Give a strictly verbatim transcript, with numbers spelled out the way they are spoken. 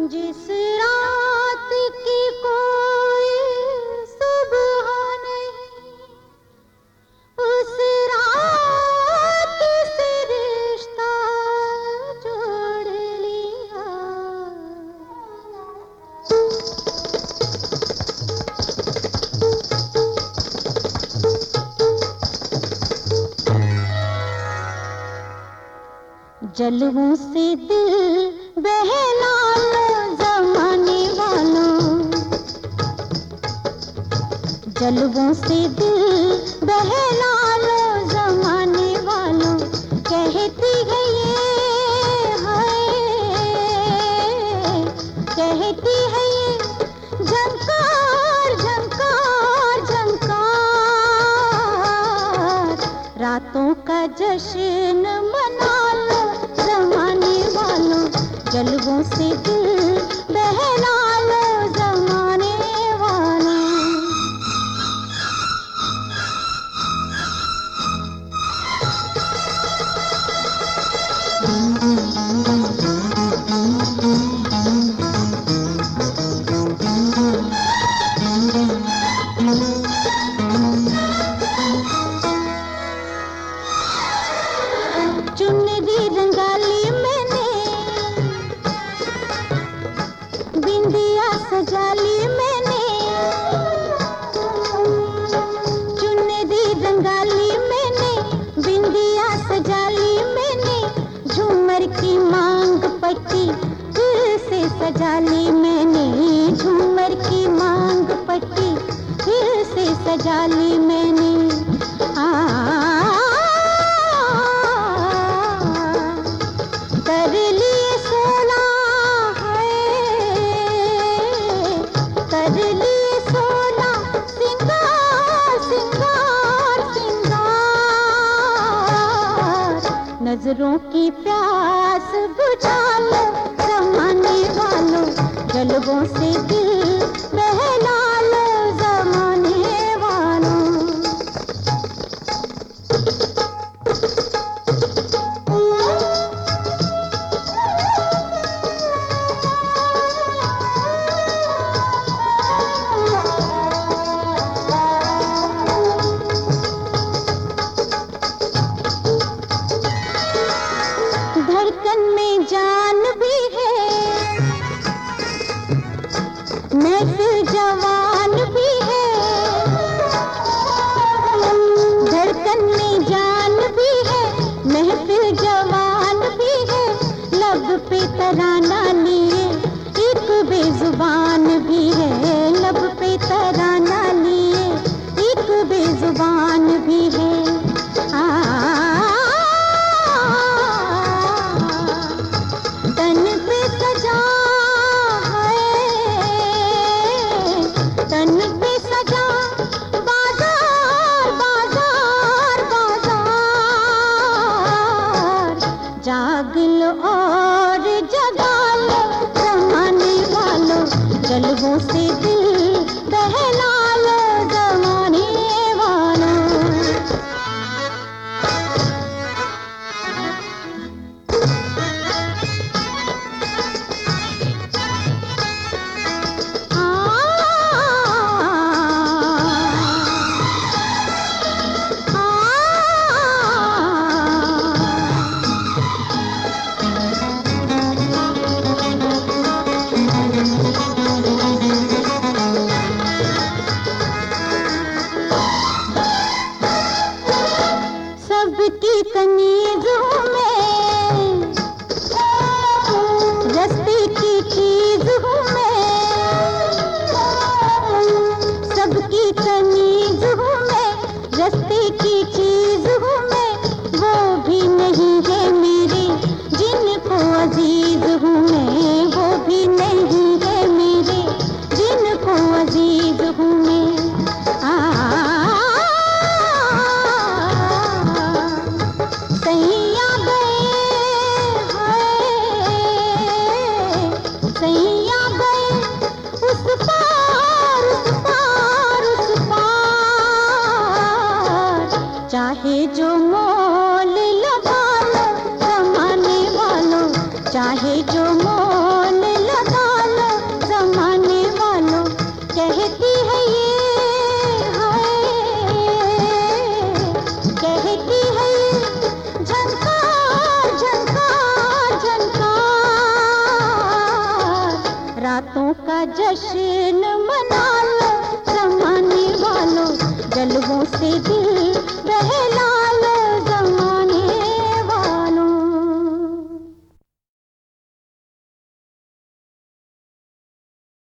जिस रात की कोई सुबह नहीं, उस रात से रिश्ता जोड़ लिया। जलवों से दिल बहला लो जमाने वालों, जलवों से दिल बहला लो जमाने वालों। कहती है ये हाय, कहती है ये झंकार झंकार झंकार। रातों का जश्न मना लो जमाने वालों, जलवों से दिल बहला लो जमाने वालों। चुनरी रंगाली मैंने, बिंदिया सजाली मैंने, चुनरी रंगाली मैंने, बिंदिया सजाली मैंने। झूमर की मांग पट्टी फिर से सजाली मैंने, झूमर की मांग पट्टी फिर से सजाली मैंने। आ कर लिए सोना है, कर लिए सोना सिंगार सिंगार सिंगार। नजरों की प्यास बुझा लो जमाने वालों, जलवों से दिल बहला लो जमाने वालों। धड़कन में जान भी है, महफिल जवान भी है। धड़कन में जान भी है, महफिल जवान भी है। लब पे तराना लिए एक बेजुबान भी है, लब पे तराना लिए एक बेजुबान भी है। तन पे सजा है, तन पे सजा बाजार बाजार बाजार। जाग लो और जगा लो जमाने वालों, जलवों से दिल बहला लो जमाने वालों। सबकी तमीज़ों में रस्ते की चीज़ हूँ मैं, सबकी तमीज़ हूँ मैं, रस्ते की चीज़ हूँ मैं। वो भी नहीं है मेरे जिनको अजीज हूँ मैं, वो भी नहीं है मेरे जिनको अजीज हूँ मैं। सैया गए हाय, सैया गए उस पार उस पार उस पार। चाहे जो मोल लगा लो जमाने वालों, चाहे जो मोल लगा जश्न मना लो।